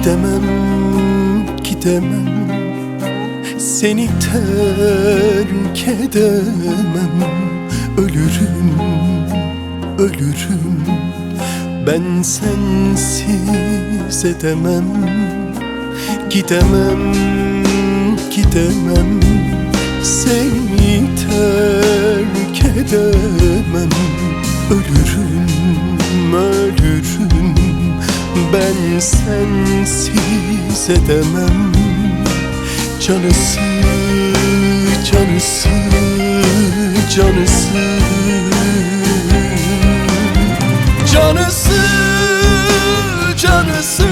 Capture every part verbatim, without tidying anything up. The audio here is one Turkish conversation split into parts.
Gidemem, gidemem, seni terk edemem. Ölürüm, ölürüm, ben sensiz edemem. Gidemem, gidemem, seni terk edemem. Ölürüm, ölürüm, ben sensiz edemem. Canısı, canısı, canısı, canısı, canısı,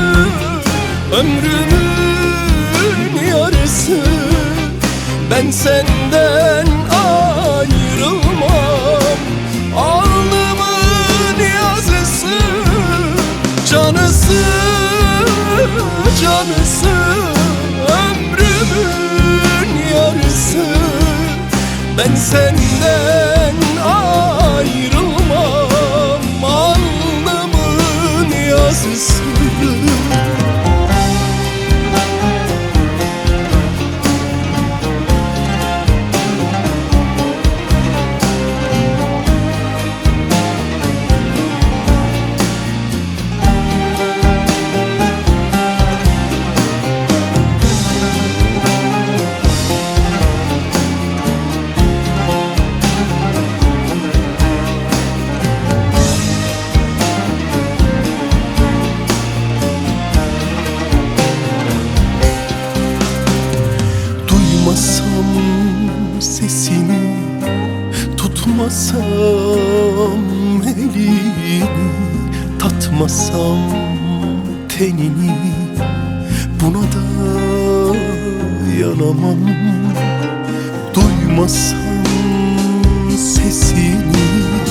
ömrümün yarısı. Ben senden ayrılmam, alnımın yazısı. Canısı, canısı, ömrümün yarısı. Ben senden ayrılmam, alnımın yazısı. Duymasam sesini, tutmasam elini, tatmasam tenini, buna da yanamam. Duymasam sesini,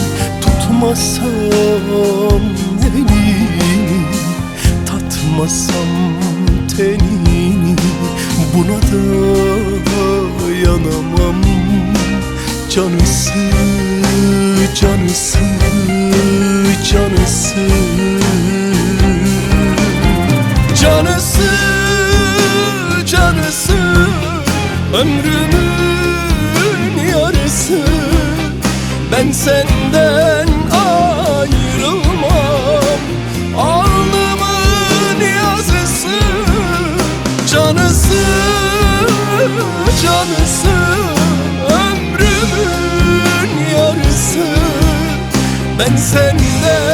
tutmasam elini, tatmasam tenini, buna da yanamam. Canısı, canısı, canısı, canısı, canısı, ömrümün yarısı. Ben senden ayrılmam, alnımın yazısı. Canısı, canısı, ömrümün yarısı. Ben senden